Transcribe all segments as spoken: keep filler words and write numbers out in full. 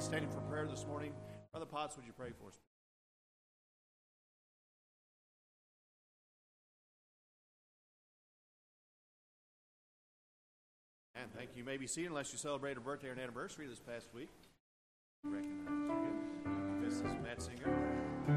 standing for prayer this morning. Brother Potts, would you pray for us? And thank you. You may be seated unless you celebrate a birthday or an anniversary this past week. Recognize you. This is Matt Singer.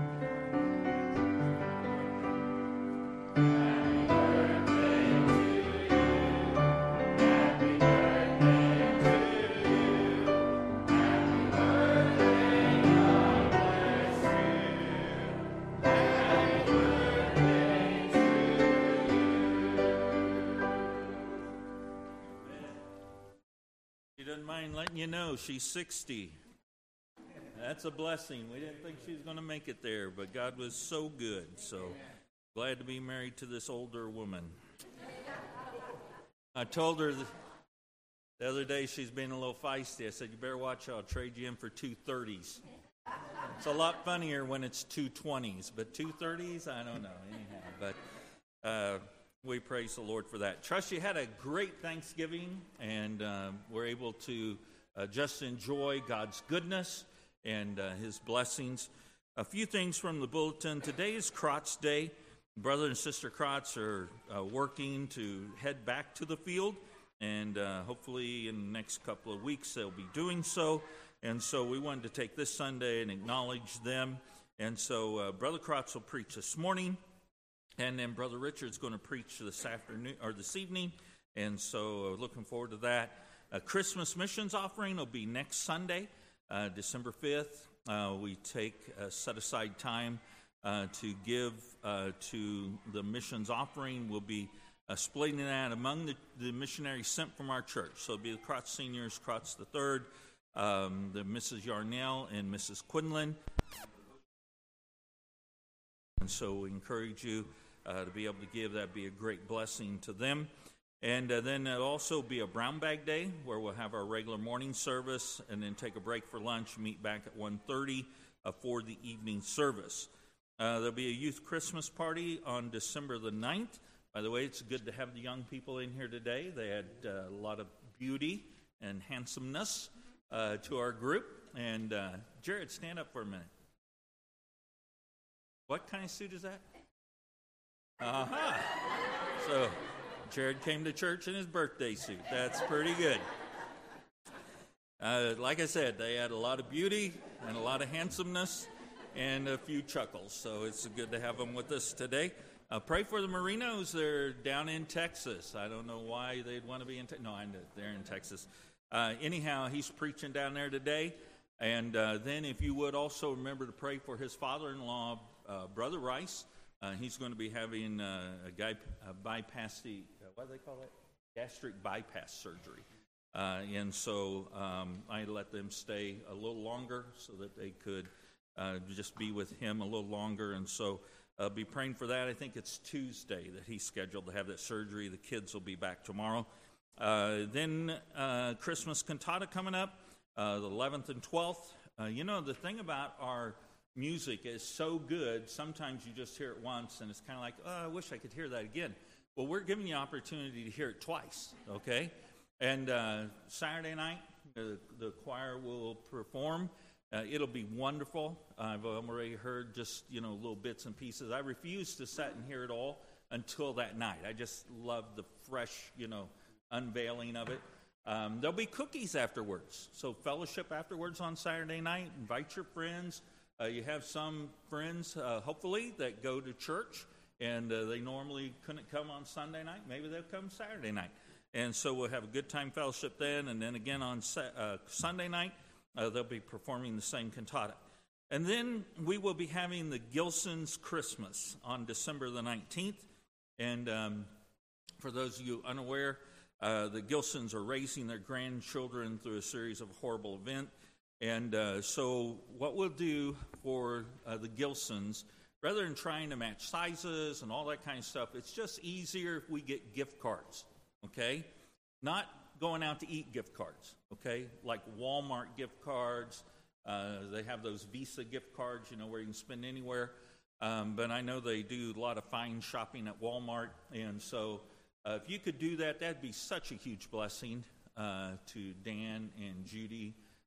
Letting you know she's sixty. That's a blessing. We didn't think she was going to make it there, but God was so good. So glad to be married to this older woman. I told her the other day she's been a little feisty. I said, you better watch out. I'll trade you in for two thirties. It's a lot funnier when it's two twenties, but two thirties, I don't know. Anyhow, but uh, we praise the Lord for that. Trust you had a great Thanksgiving, and uh, we're able to uh, just enjoy God's goodness and uh, His blessings. A few things from the bulletin. Today is Krotz Day. Brother and Sister Krotz are uh, working to head back to the field, and uh, hopefully in the next couple of weeks they'll be doing so. And so we wanted to take this Sunday and acknowledge them. And so uh, Brother Krotz will preach this morning. And then Brother Richard's going to preach this afternoon or this evening, and so uh, looking forward to that. A Christmas missions offering will be next Sunday, uh, December fifth. Uh, we take uh, set aside time uh, to give uh, to the missions offering. We'll be uh, splitting that among the, the missionaries sent from our church. So it'll be the Krotz Seniors, Krotz the Third, um, the Missus Yarnell, and Missus Quinlan. And so we encourage you uh, to be able to give. That'd be a great blessing to them. And uh, then there'll also be a brown bag day where we'll have our regular morning service and then take a break for lunch, meet back at one thirty uh, for the evening service. Uh, there'll be a youth Christmas party on December the ninth. By the way, it's good to have the young people in here today. They had uh, a lot of beauty and handsomeness uh, to our group. And uh, Jared, stand up for a minute. What kind of suit is that? Uh-huh. So, Jared came to church in his birthday suit. That's pretty good. Uh, like I said, they had a lot of beauty and a lot of handsomeness and a few chuckles. So it's good to have them with us today. Uh, pray for the Marinos. They're down in Texas. I don't know why they'd want to be in Texas. No, I know they're in Texas. Uh, anyhow, he's preaching down there today. And uh, then if you would also remember to pray for his father-in-law, uh, Brother Rice. Uh, he's going to be having uh, a guy uh, bypass the, uh, what do they call it? Gastric bypass surgery. Uh, and so um, I let them stay a little longer so that they could uh, just be with him a little longer. And so uh, be praying for that. I think it's Tuesday that he's scheduled to have that surgery. The kids will be back tomorrow. Uh, then uh, Christmas cantata coming up, uh, the eleventh and twelfth. Uh, you know, the thing about our music is so good, sometimes you just hear it once and it's kind of like, oh, I wish I could hear that again. Well, we're giving you opportunity to hear it twice, okay? And uh, Saturday night, the, the choir will perform. Uh, it'll be wonderful. I've already heard just, you know, little bits and pieces. I refuse to sit and hear it all until that night. I just love the fresh, you know, unveiling of it. Um, there'll be cookies afterwards. So fellowship afterwards on Saturday night. Invite your friends. Uh, you have some friends, uh, hopefully, that go to church, and uh, they normally couldn't come on Sunday night. Maybe they'll come Saturday night. And so we'll have a good time fellowship then, and then again on sa- uh, Sunday night, uh, they'll be performing the same cantata. And then we will be having the Gilsons Christmas on December the nineteenth. And um, for those of you unaware, uh, the Gilsons are raising their grandchildren through a series of horrible events. And uh, so what we'll do for uh, the Gilsons, rather than trying to match sizes and all that kind of stuff, it's just easier if we get gift cards, okay? Not going out to eat gift cards, okay? Like Walmart gift cards. Uh, they have those Visa gift cards, you know, where you can spend anywhere. Um, but I know they do a lot of fine shopping at Walmart. And so uh, if you could do that, that'd be such a huge blessing uh, to Dan and Judy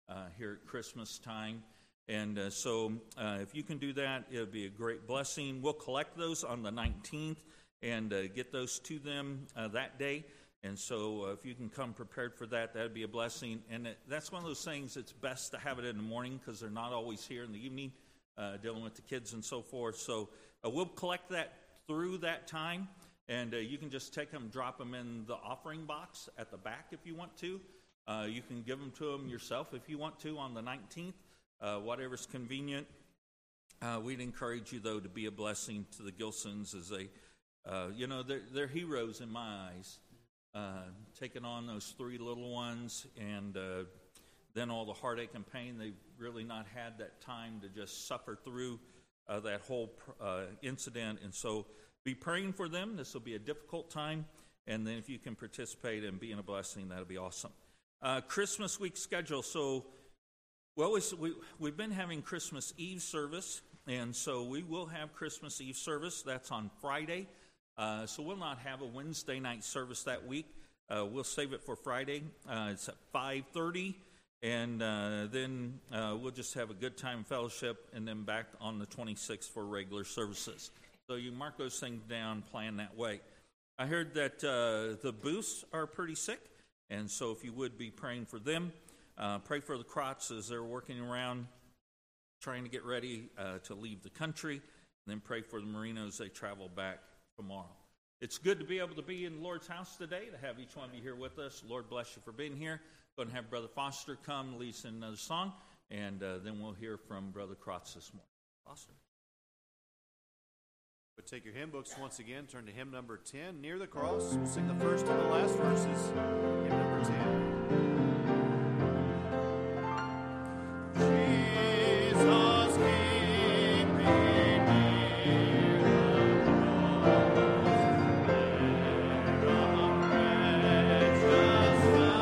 uh, here at Christmas time. And uh, so uh, if you can do that, it would be a great blessing. We'll collect those on the nineteenth and uh, get those to them uh, that day. And so uh, if you can come prepared for that, that would be a blessing. And it, that's one of those things, it's best to have it in the morning because they're not always here in the evening uh, dealing with the kids and so forth. So uh, we'll collect that through that time. And uh, you can just take them, drop them in the offering box at the back if you want to. Uh, you can give them to them yourself if you want to on the nineteenth. Uh, whatever's convenient. Uh, we'd encourage you, though, to be a blessing to the Gilsons as they, uh, you know, they're, they're heroes in my eyes, uh, taking on those three little ones and uh, then all the heartache and pain. They've really not had that time to just suffer through uh, that whole uh, incident. And so be praying for them. This will be a difficult time. And then if you can participate and be in a blessing, that'll be awesome. Uh, Christmas week schedule. So Well, we, we've been having Christmas Eve service, and so we will have Christmas Eve service. That's on Friday. Uh, so we'll not have a Wednesday night service that week. Uh, we'll save it for Friday. Uh, it's at five thirty, and uh, then uh, we'll just have a good time fellowship, and then back on the twenty-sixth for regular services. So you mark those things down, plan that way. I heard that uh, the Booths are pretty sick, and so if you would be praying for them. Uh, pray for the Crotts as they're working around, trying to get ready uh, to leave the country, and then pray for the Marinos as they travel back tomorrow. It's good to be able to be in the Lord's house today, to have each one of you here with us. Lord bless you for being here. Go ahead and have Brother Foster come lead us in another song, and uh, then we'll hear from Brother Crotts this morning. Foster. But take your hymn books once again, turn to hymn number ten, Near the Cross. We'll sing the first and the last verses. Hymn number ten. Jesus, keep me near the cross, there a precious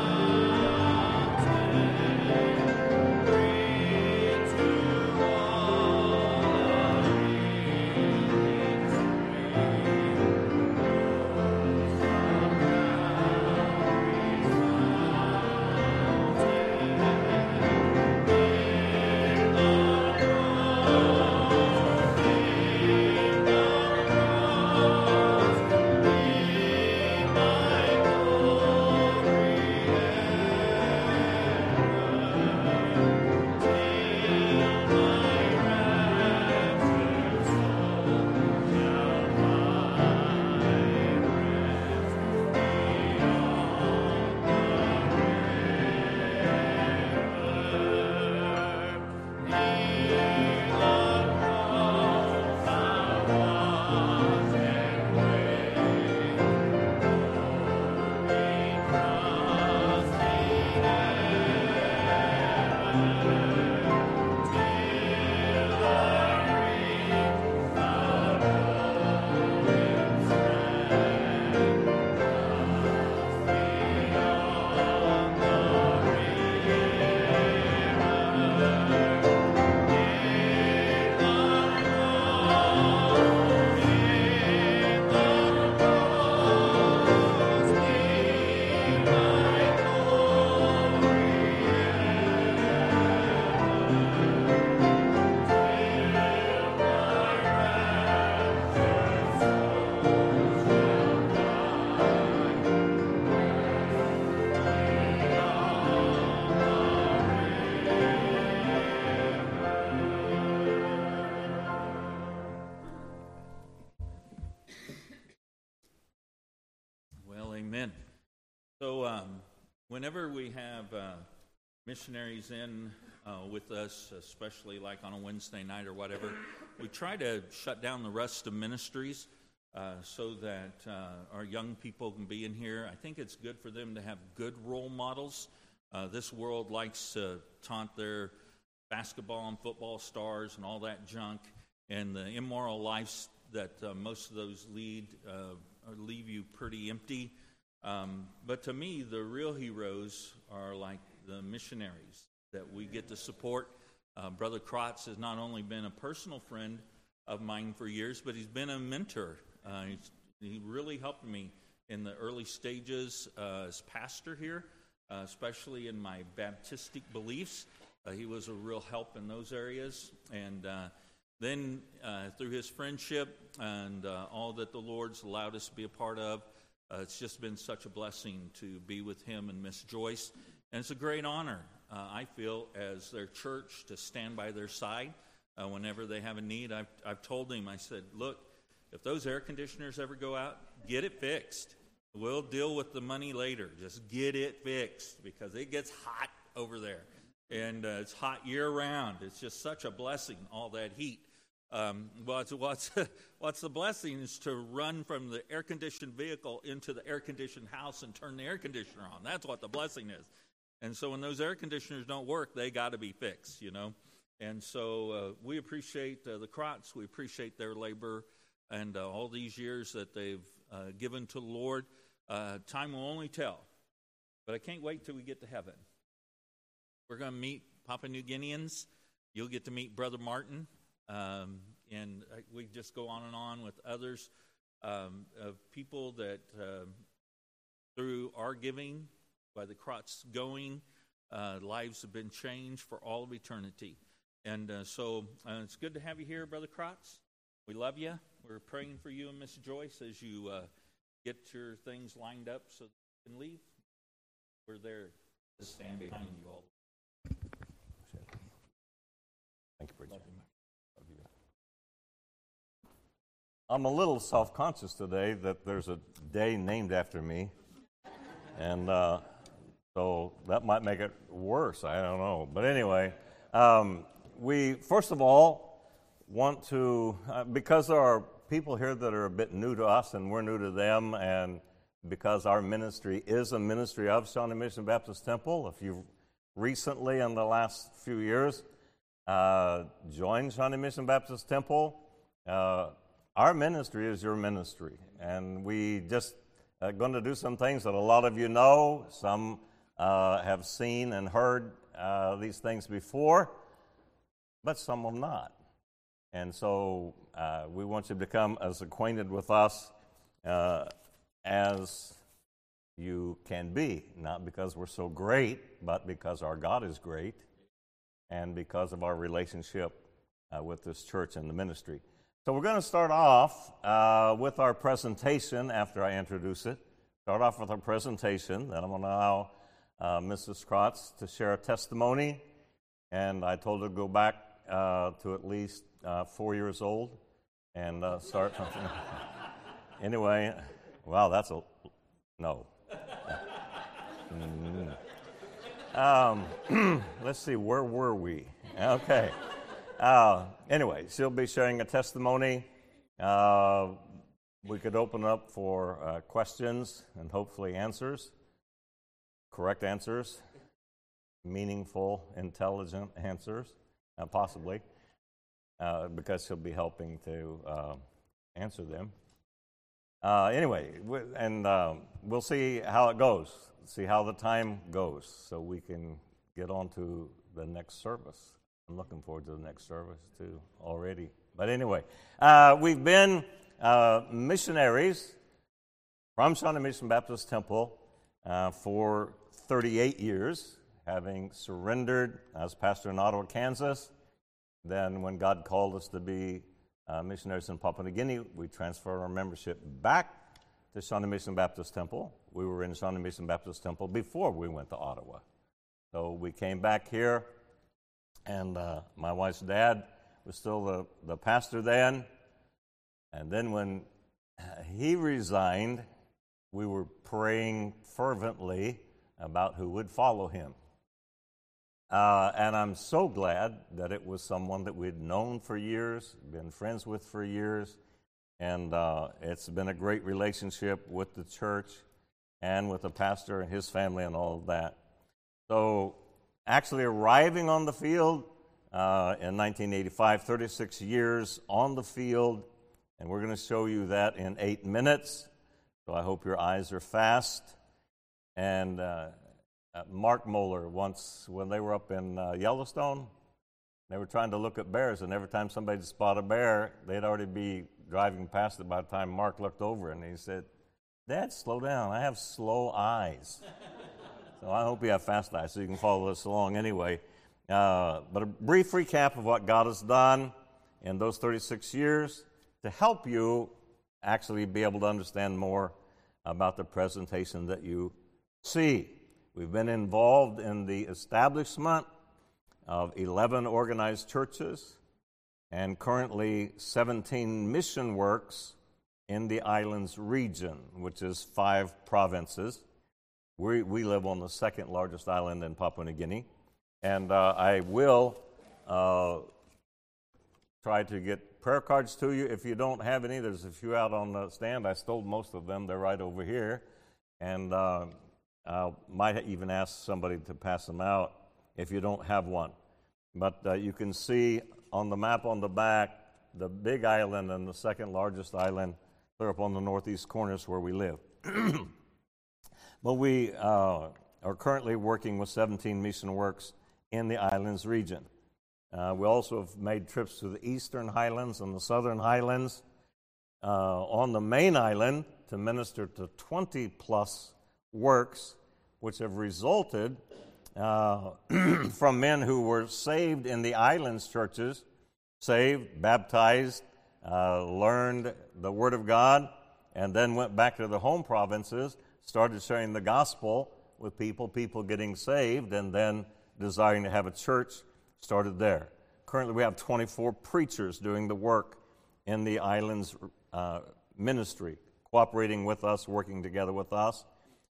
fountain, green to all a healing stream, flows from Calvary's So um, whenever we have uh, missionaries in uh, with us, especially like on a Wednesday night or whatever, we try to shut down the rest of ministries uh, so that uh, our young people can be in here. I think it's good for them to have good role models. Uh, this world likes to taunt their basketball and football stars and all that junk, and the immoral lives that uh, most of those lead uh, leave you pretty empty. Um, but to me, the real heroes are like the missionaries that we get to support. Uh, Brother Crotts has not only been a personal friend of mine for years, but he's been a mentor. Uh, he's, he really helped me in the early stages uh, as pastor here. uh, especially in my Baptistic beliefs. Uh, he was a real help in those areas. And uh, then uh, through his friendship and uh, all that the Lord's allowed us to be a part of, uh, it's just been such a blessing to be with him and Miss Joyce. And it's a great honor, uh, I feel, as their church to stand by their side uh, whenever they have a need. I've, I've told him, I said, look, if those air conditioners ever go out, get it fixed. We'll deal with the money later. Just get it fixed because it gets hot over there. And uh, it's hot year-round. It's just such a blessing, all that heat. Um, what's, what's, what's the blessing is to run from the air-conditioned vehicle into the air-conditioned house and turn the air conditioner on. That's what the blessing is. And so when those air conditioners don't work, they got to be fixed, you know. And so uh, we appreciate uh, the Krotz. We appreciate their labor and uh, all these years that they've uh, given to the Lord. Uh, time will only tell. But I can't wait till we get to heaven. We're going to meet Papua New Guineans. You'll get to meet Brother Martin. Um, and we just go on and on with others um, of people that uh, through our giving, by the Krotz going, uh, lives have been changed for all of eternity. And uh, so uh, it's good to have you here, Brother Krotz. We love you. We're praying for you and Miss Joyce as you uh, get your things lined up so that you can leave. We're there to stand behind you all. Thank you, Preacher. I'm a little self-conscious today that there's a day named after me, and uh, so that might make it worse. I don't know. But anyway, um, we, first of all, want to, uh, because there are people here that are a bit new to us and we're new to them, and because our ministry is a ministry of Shawnee Mission Baptist Temple, if you've recently in the last few years uh, joined Shawnee Mission Baptist Temple, uh, our ministry is your ministry, and we just are going to do some things that a lot of you know. Some uh, have seen and heard uh, these things before, but some have not. And so uh, we want you to become as acquainted with us uh, as you can be, not because we're so great, but because our God is great and because of our relationship uh, with this church and the ministry. So we're going to start off uh, with our presentation after I introduce it. Start off with our presentation. Then I'm going to allow uh, Missus Krotz to share a testimony. And I told her to go back uh, to at least uh, four years old and uh, start something. Anyway, wow, that's a no. Mm. Um, let's see, where were we? Okay. Uh, anyway, she'll be sharing a testimony. Uh, we could open up for uh, questions and hopefully answers, correct answers, meaningful, intelligent answers, uh, possibly, uh, because she'll be helping to uh, answer them. Uh, anyway, we, and uh, we'll see how it goes, see how the time goes, so we can get on to the next service. I'm looking forward to the next service, too, already. But anyway, uh, we've been uh, missionaries from Shawnee Mission Baptist Temple uh, for thirty-eight years, having surrendered as pastor in Ottawa, Kansas. Then when God called us to be uh, missionaries in Papua New Guinea, we transferred our membership back to Shawnee Mission Baptist Temple. We were in Shawnee Mission Baptist Temple before we went to Ottawa. So we came back here. And uh, my wife's dad was still the, the pastor then. And then when he resigned, we were praying fervently about who would follow him. Uh, and I'm so glad that it was someone that we'd known for years, been friends with for years. And uh, it's been a great relationship with the church and with the pastor and his family and all of that. So actually arriving on the field uh, in nineteen eighty-five, thirty-six years on the field, and we're going to show you that in eight minutes. So I hope your eyes are fast. And uh, uh, Mark Moeller, once when they were up in uh, Yellowstone, they were trying to look at bears, and every time somebody spotted a bear, they'd already be driving past it by the time Mark looked over, and he said, "Dad, slow down. I have slow eyes." So I hope you have fast eyes so you can follow this along anyway. Uh, but a brief recap of what God has done in those thirty-six years to help you actually be able to understand more about the presentation that you see. We've been involved in the establishment of eleven organized churches and currently seventeen mission works in the islands region, which is five provinces. We, we live on the second largest island in Papua New Guinea. And uh, I will uh, try to get prayer cards to you. If you don't have any, there's a few out on the stand. I stole most of them. They're right over here. And uh, I might even ask somebody to pass them out if you don't have one. But uh, you can see on the map on the back, the big island and the second largest island, clear up on the northeast corners where we live. But we uh, are currently working with seventeen mission works in the islands region. Uh, we also have made trips to the eastern highlands and the southern highlands uh, on the main island to minister to twenty plus works, which have resulted uh, from men who were saved in the islands churches, saved, baptized, uh, learned the Word of God, and then went back to their home provinces, started sharing the gospel with people, people getting saved, and then desiring to have a church started there. Currently, we have twenty-four preachers doing the work in the islands uh, ministry, cooperating with us, working together with us.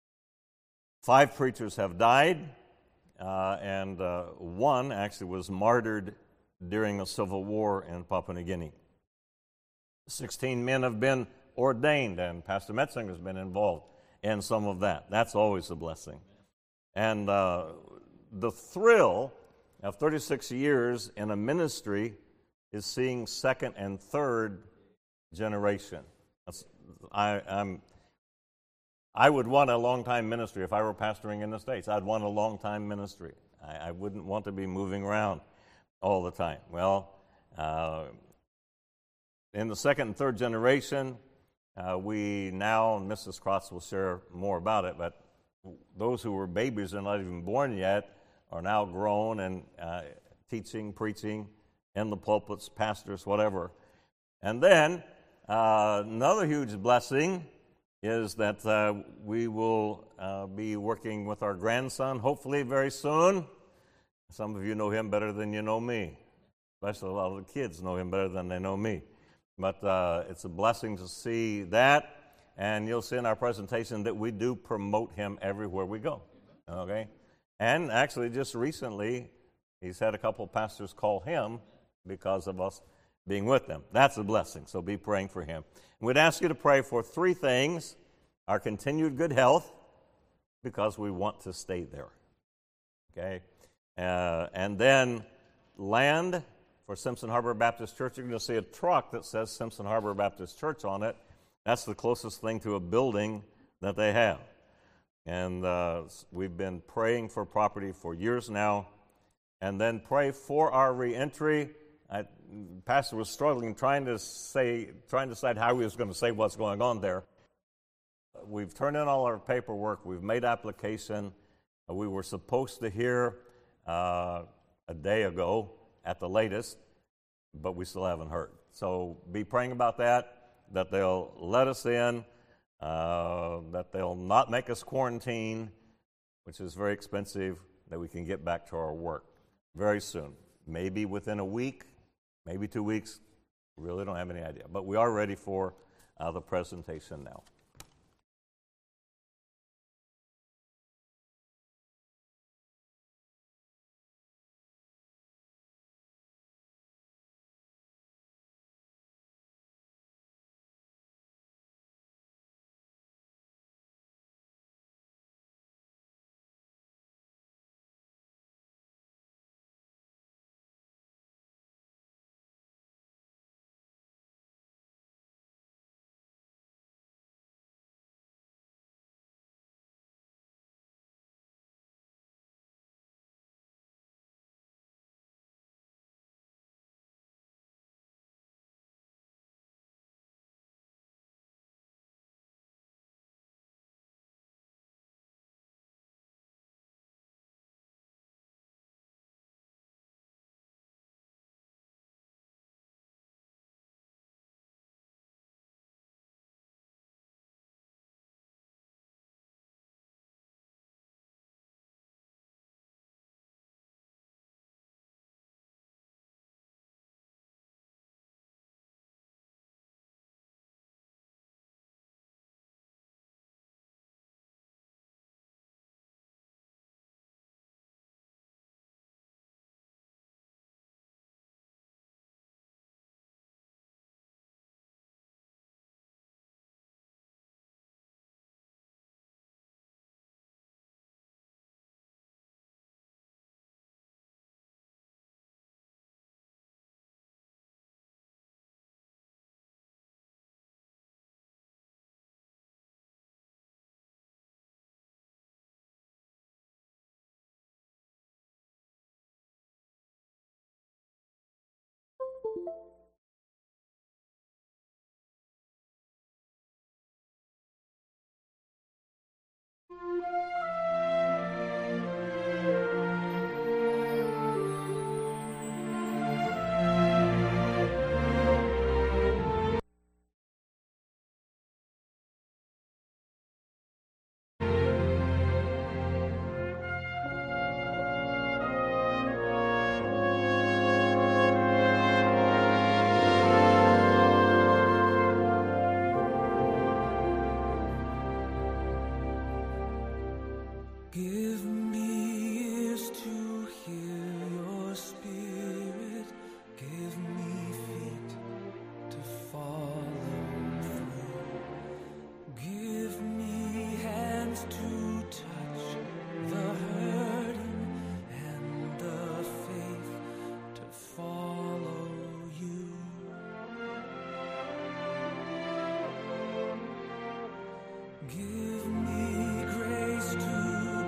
Five preachers have died, uh, and uh, one actually was martyred during the civil war in Papua New Guinea. Sixteen men have been ordained, and Pastor Metzing has been involved in some of that. That's always a blessing. And uh, the thrill of thirty-six years in a ministry is seeing second and third generation. That's, I, I'm, I would want a long-time ministry if I were pastoring in the States. I'd want a long-time ministry. I, I wouldn't want to be moving around all the time. Well, uh, in the second and third generation, uh, we now, and Missus Krotz will share more about it, but those who were babies and not even born yet are now grown and uh, teaching, preaching in the pulpits, pastors, whatever. And then uh, another huge blessing is that uh, we will uh, be working with our grandson, hopefully very soon. Some of you know him better than you know me. Especially a lot of the kids know him better than they know me. But uh, it's a blessing to see that. And you'll see in our presentation that we do promote him everywhere we go. Okay? And actually, just recently, he's had a couple of pastors call him because of us being with them. That's a blessing, so be praying for him. And we'd ask you to pray for three things: our continued good health, because we want to stay there. Okay? Uh, and then land for Simpson Harbor Baptist Church. You're going to see a truck that says Simpson Harbor Baptist Church on it. That's the closest thing to a building that they have. And uh, we've been praying for property for years now. And then pray for our reentry. I, Pastor was struggling trying to say, trying to decide how he was going to say what's going on there. We've turned in all our paperwork. We've made application. We were supposed to hear uh, a day ago at the latest, but we still haven't heard. So be praying about that, that they'll let us in, uh, that they'll not make us quarantine, which is very expensive, that we can get back to our work very soon. Maybe within a week, maybe two weeks. We really don't have any idea. But we are ready for uh, the presentation now. Give me ears to hear your spirit. Give me feet to follow through. Give me hands to touch the hurting and the faith to follow you. Give me grace to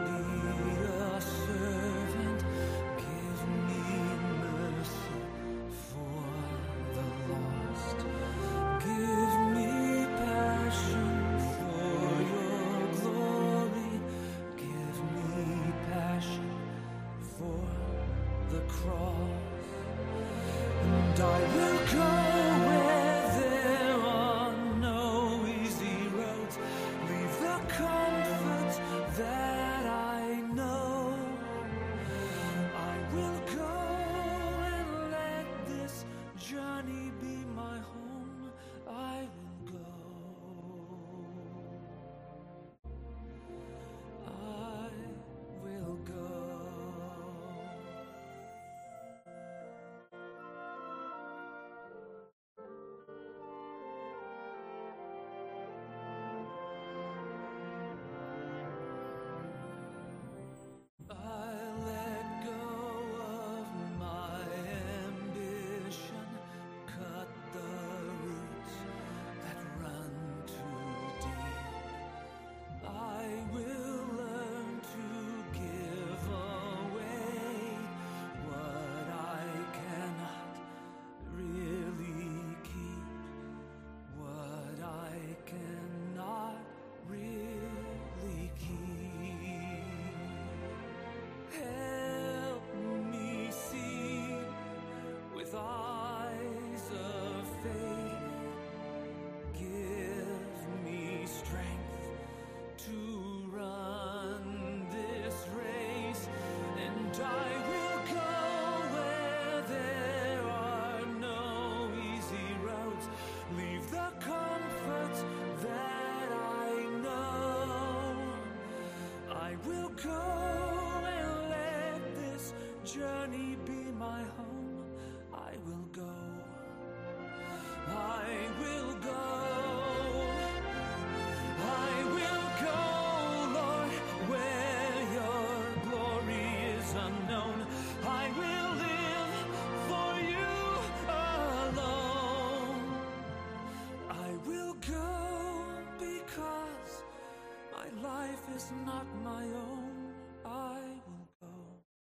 is not my own. I will go.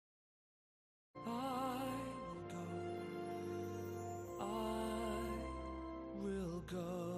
I will go. I will go.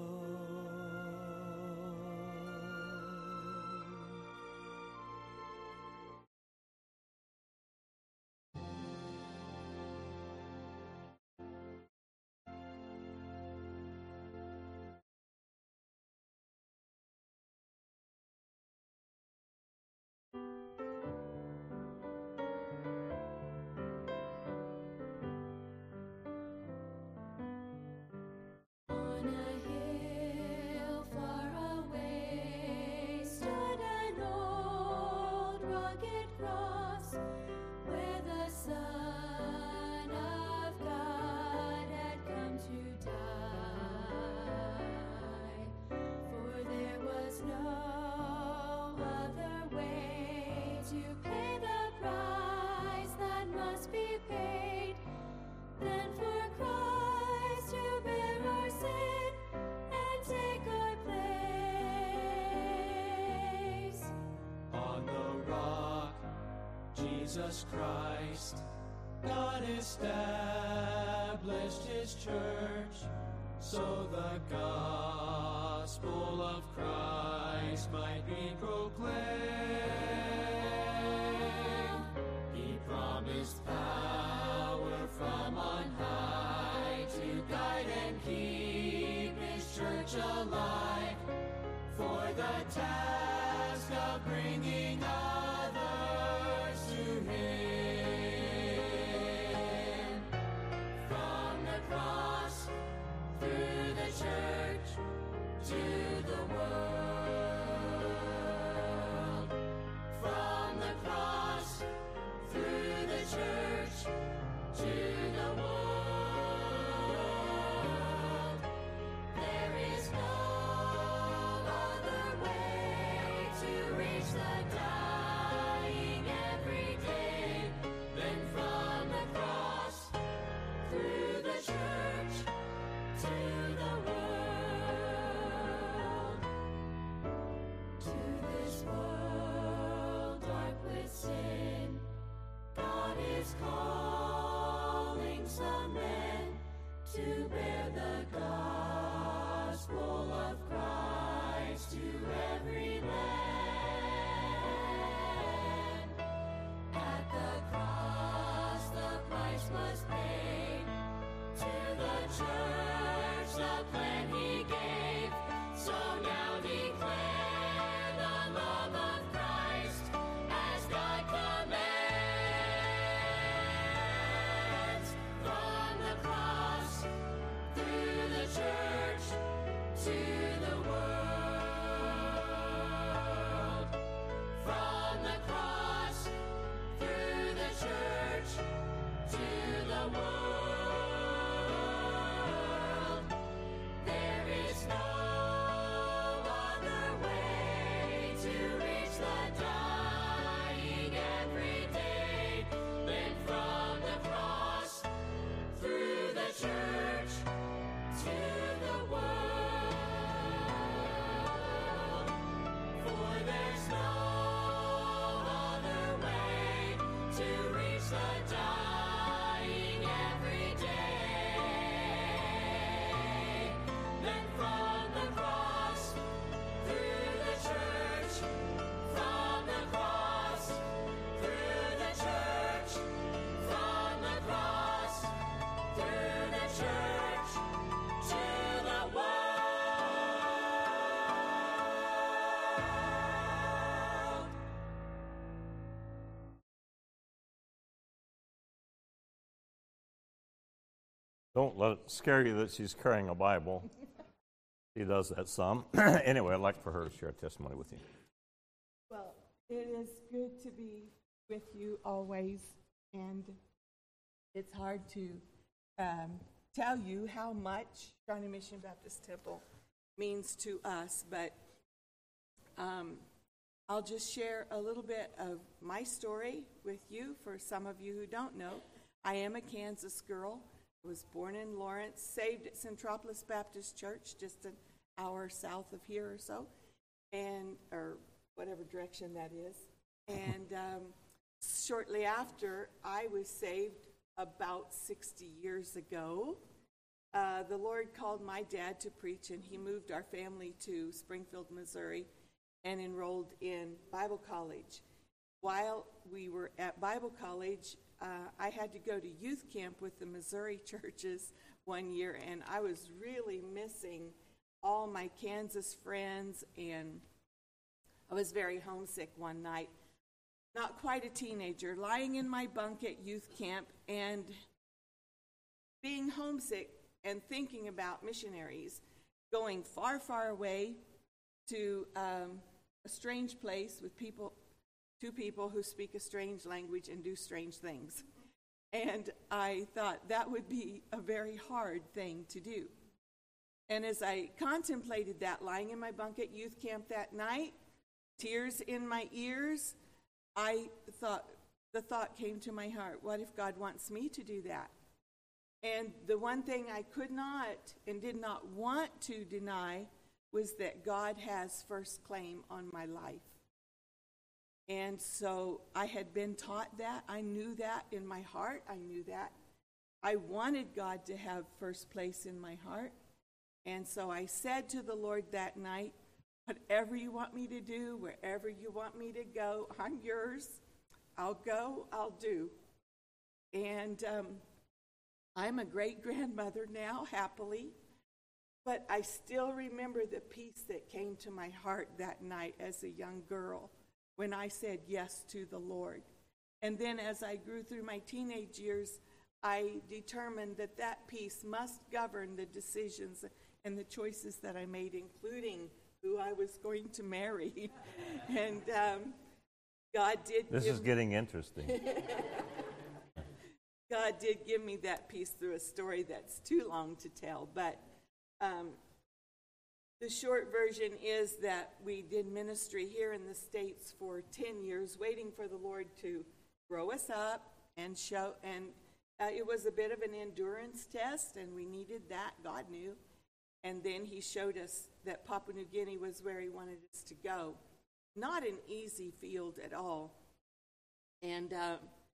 Jesus Christ, God established His church, so the gospel of Christ might be proclaimed. He promised power from on high to guide and keep his church alive for the task of bringing others to him. From the cross through the church to the world. From the cross through the church to the world. There is no other way to reach the dying every day than from the cross through the church to the world. To this world dark with sin, God is calling some men to bear the gospel of Christ to every land. At the cross the price was paid, to the church the plan he gave. So now declare the love of Christ as God commands. From the cross through the church to the world. From the cross through the church to the world. There is no other way to reach the dying every day than from the cross through the church to the world. For there's no other way to reach the dying every day than from the cross through the church. From the cross through the church. From the cross through the church to the world. Don't let it scare you that she's carrying a Bible. She does that some. Anyway, I'd like for her to share a testimony with you. Well, it is good to be with you always, and it's hard to um, tell you how much Shawnee Mission Baptist Temple means to us, but um, I'll just share a little bit of my story with you for some of you who don't know. I am a Kansas girl. I was born in Lawrence, saved at Centropolis Baptist Church, just an hour south of here or so, and or whatever direction that is. And um, shortly after I was saved, about sixty years ago, uh, the Lord called my dad to preach, and he moved our family to Springfield, Missouri, and enrolled in Bible college. While we were at Bible college, uh, I had to go to youth camp with the Missouri churches one year, and I was really missing all my Kansas friends, and I was very homesick one night. Not quite a teenager, lying in my bunk at youth camp and being homesick and thinking about missionaries going far, far away to um, a strange place with people, two people who speak a strange language and do strange things. And I thought that would be a very hard thing to do. And as I contemplated that, lying in my bunk at youth camp that night, tears in my ears, I thought, the thought came to my heart, what if God wants me to do that? And the one thing I could not and did not want to deny was that God has first claim on my life. And so I had been taught that. I knew that in my heart. I knew that. I wanted God to have first place in my heart. And so I said to the Lord that night, whatever you want me to do, wherever you want me to go, I'm yours. I'll go, I'll do. And um, I'm a great-grandmother now, happily. But I still remember the peace that came to my heart that night as a young girl when I said yes to the Lord. And then as I grew through my teenage years, I determined that that peace must govern the decisions and the choices that I made, including who I was going to marry. and um, God did This give is getting interesting. God did give me that peace through a story that's too long to tell. But um, the short version is that we did ministry here in the States for ten years, waiting for the Lord to grow us up and show. And uh, it was a bit of an endurance test, and we needed that. God knew. And then he showed us that Papua New Guinea was where he wanted us to go. Not an easy field at all. And uh,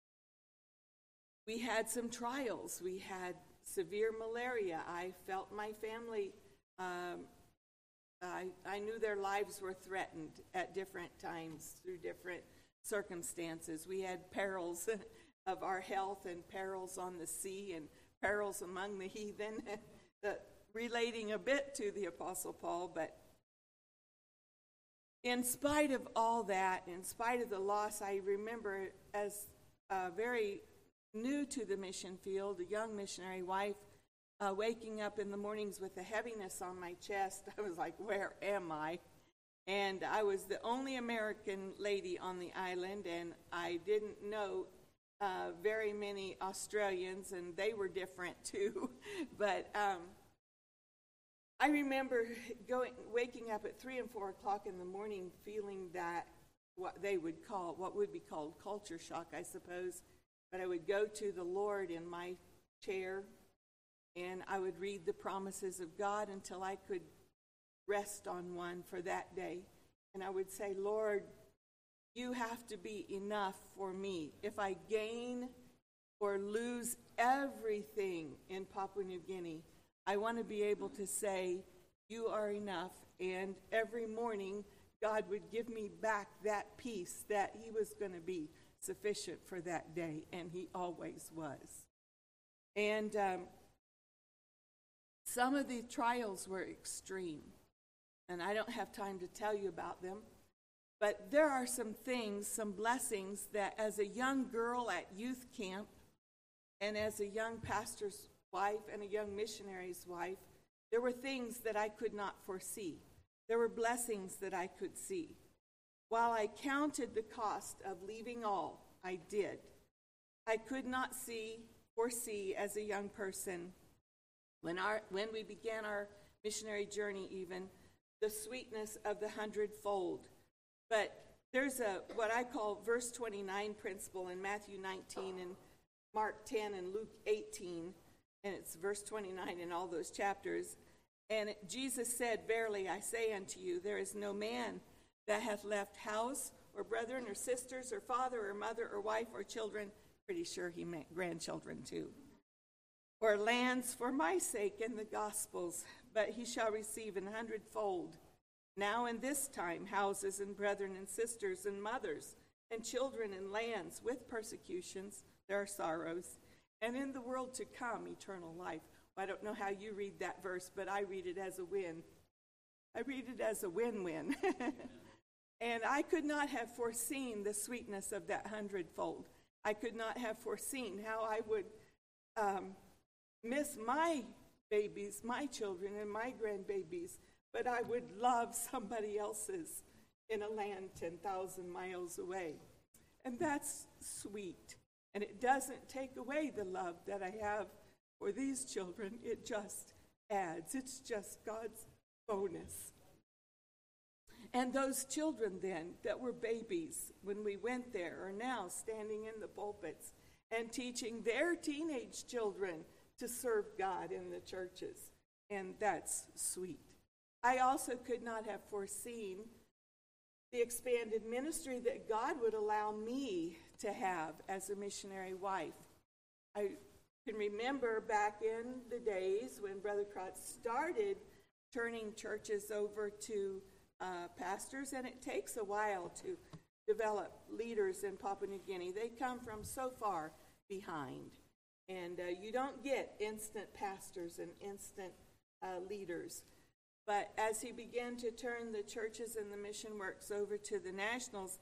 we had some trials. We had severe malaria. I felt my family, um, I, I knew their lives were threatened at different times through different circumstances. We had perils of our health and perils on the sea and perils among the heathen, the, relating a bit to the Apostle Paul. But in spite of all that, in spite of the loss, I remember as uh, very new to the mission field, a young missionary wife, uh, waking up in the mornings with a heaviness on my chest. I was like, where am I? And I was the only American lady on the island, and I didn't know uh, very many Australians, and they were different too. but um, I remember going, waking up at three and four o'clock in the morning, feeling that what they would call, what would be called culture shock, I suppose. But I would go to the Lord in my chair, and I would read the promises of God until I could rest on one for that day. And I would say, Lord, you have to be enough for me. If I gain or lose everything in Papua New Guinea, I want to be able to say, you are enough. And every morning, God would give me back that peace that he was going to be sufficient for that day, and he always was. And um, some of the trials were extreme, and I don't have time to tell you about them, but there are some things, some blessings that as a young girl at youth camp and as a young pastor's wife and a young missionary's wife, there were things that I could not foresee. There were blessings that I could see. While I counted the cost of leaving all, I did. I could not see, foresee as a young person, when our when we began our missionary journey even, the sweetness of the hundredfold. But there's a what I call verse twenty-nine principle in Matthew nineteen and Mark ten and Luke eighteen, and it's verse twenty-nine in all those chapters. And it, Jesus said, verily I say unto you, there is no man that hath left house or brethren or sisters or father or mother or wife or children, pretty sure he meant grandchildren too, or lands for my sake and the gospel's, but he shall receive an hundredfold. Now in this time houses and brethren and sisters and mothers and children and lands with persecutions, there are sorrows, and in the world to come eternal life. Well, I don't know how you read that verse, but I read it as a win. I read it as a win-win. And I could not have foreseen the sweetness of that hundredfold. I could not have foreseen how I would um, miss my babies, my children, and my grandbabies, but I would love somebody else's in a land ten thousand miles away. And that's sweet. And it doesn't take away the love that I have for these children. It just adds. It's just God's bonus. And those children then that were babies when we went there are now standing in the pulpits and teaching their teenage children to serve God in the churches. And that's sweet. I also could not have foreseen the expanded ministry that God would allow me to have as a missionary wife. I can remember back in the days when Brother Krotz started turning churches over to uh, pastors, and it takes a while to develop leaders in Papua New Guinea. They come from so far behind, and uh, you don't get instant pastors and instant uh, leaders. But as he began to turn the churches and the mission works over to the nationals,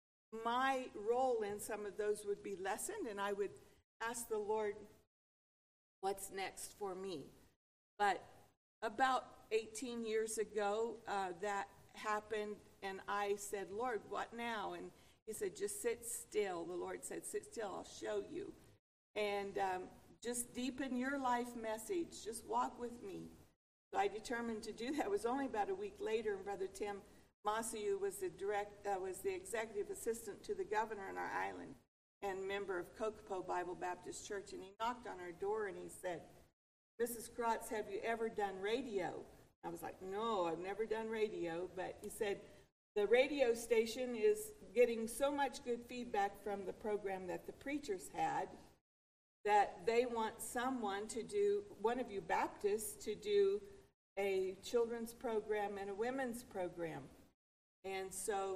my role in some of those would be lessened, and I would ask the Lord, what's next for me? But about eighteen years ago, uh, that happened, and I said, Lord, what now? And he said, just sit still. The Lord said, sit still, I'll show you. And um, just deepen your life message. Just walk with me. So I determined to do that. It was only about a week later, and Brother Tim Masiu was the direct, uh, was the executive assistant to the governor on our island and member of Kokopo Bible Baptist Church. And he knocked on our door and he said, Missus Kratz, have you ever done radio? I was like, no, I've never done radio. But he said, the radio station is getting so much good feedback from the program that the preachers had that they want someone to do, one of you Baptists, to do a children's program and a women's program. And so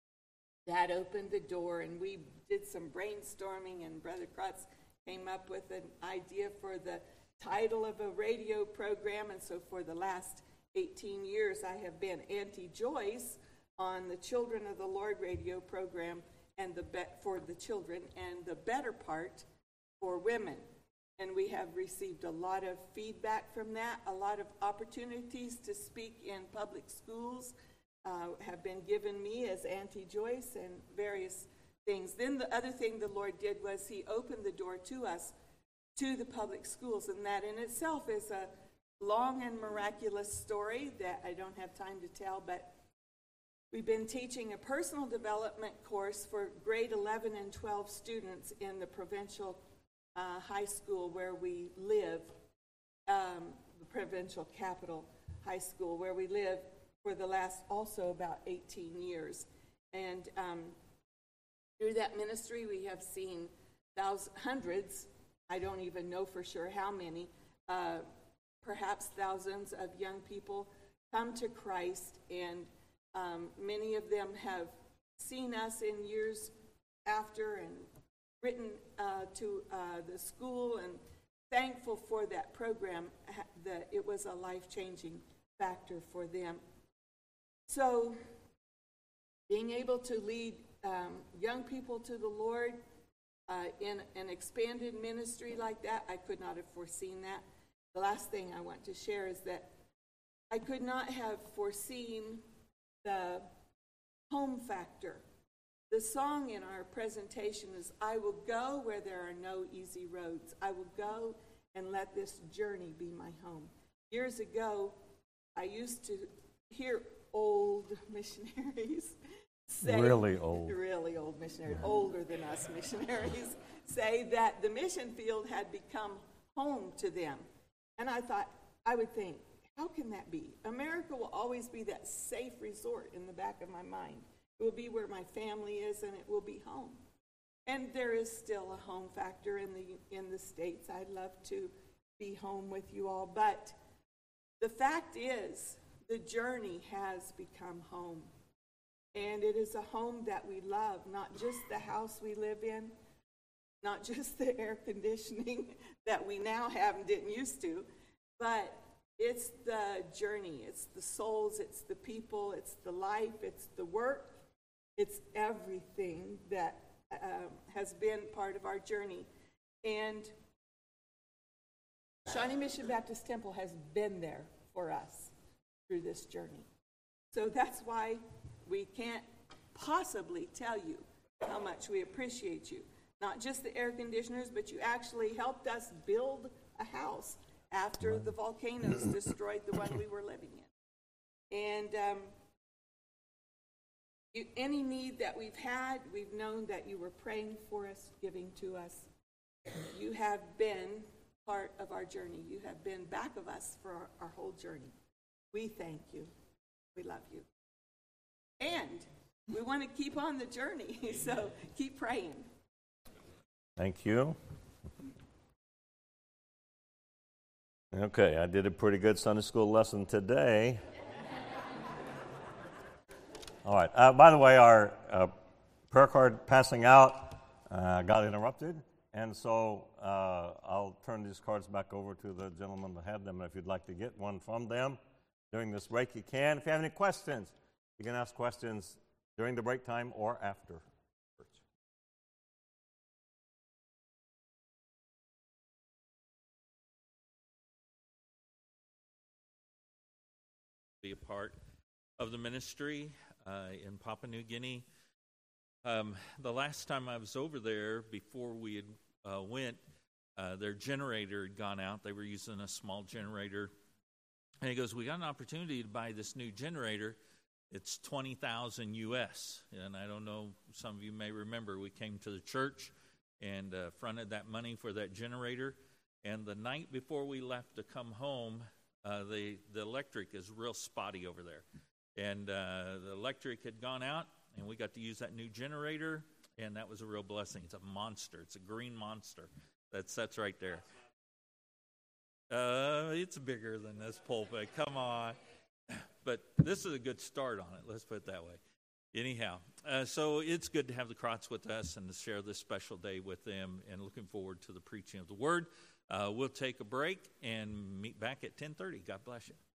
that opened the door, and we did some brainstorming, and Brother Kratz came up with an idea for the title of a radio program. And so for the last eighteen years, I have been Auntie Joyce on the Children of the Lord radio program and the be- for the children, and the Better Part for women. And we have received a lot of feedback from that. A lot of opportunities to speak in public schools uh, have been given me as Auntie Joyce, and various things. Then the other thing the Lord did was he opened the door to us to the public schools, and that in itself is a long and miraculous story that I don't have time to tell. But we've been teaching a personal development course for grade eleven and twelve students in the provincial uh, high school where we live, um, the provincial capital high school where we live, for the last also about eighteen years. And um, through that ministry, we have seen thousands, hundreds, I don't even know for sure how many, uh, perhaps thousands of young people come to Christ, and um, many of them have seen us in years after and written uh, to uh, the school, and thankful for that program, that it was a life-changing factor for them. So being able to lead um, young people to the Lord uh, in an expanded ministry like that, I could not have foreseen that. The last thing I want to share is that I could not have foreseen the home factor. The song in our presentation is, I will go where there are no easy roads. I will go and let this journey be my home. Years ago, I used to hear old missionaries say, really old, really old missionaries, older than us missionaries, say that the mission field had become home to them. And I thought, I would think, how can that be? America will always be that safe resort in the back of my mind. It will be where my family is, and it will be home. And there is still a home factor in the in the States. I'd love to be home with you all. But the fact is, the journey has become home. And it is a home that we love, not just the house we live in, not just the air conditioning that we now have and didn't used to, but it's the journey, it's the souls, it's the people, it's the life, it's the work, it's everything that um, has been part of our journey. And Shawnee Mission Baptist Temple has been there for us through this journey. So that's why we can't possibly tell you how much we appreciate you. Not just the air conditioners, but you actually helped us build a house after the volcanoes destroyed the one we were living in. And um, you, any need that we've had, we've known that you were praying for us, giving to us. You have been part of our journey. You have been back of us for our, our whole journey. We thank you. We love you. And we want to keep on the journey, so keep praying. Thank you. Okay, I did a pretty good Sunday school lesson today. All right. Uh, by the way, our uh, prayer card passing out uh, got interrupted, and so uh, I'll turn these cards back over to the gentleman that had them. If you'd like to get one from them during this break, you can. If you have any questions, you can ask questions during the break time or after. Be a part of the ministry uh, in Papua New Guinea. Um, the last time I was over there, before we had uh, went, uh, their generator had gone out. They were using a small generator. And he goes, we got an opportunity to buy this new generator. It's twenty thousand U S. And I don't know, some of you may remember, we came to the church and uh, fronted that money for that generator. And the night before we left to come home, uh, the, the electric is real spotty over there. And uh, the electric had gone out, and we got to use that new generator, and that was a real blessing. It's a monster. It's a green monster. That's, that's right there. Uh, it's bigger than this pulpit. Come on. But this is a good start on it. Let's put it that way. Anyhow, uh, so it's good to have the Krotz with us and to share this special day with them, and looking forward to the preaching of the Word. Uh, we'll take a break and meet back at ten thirty. God bless you.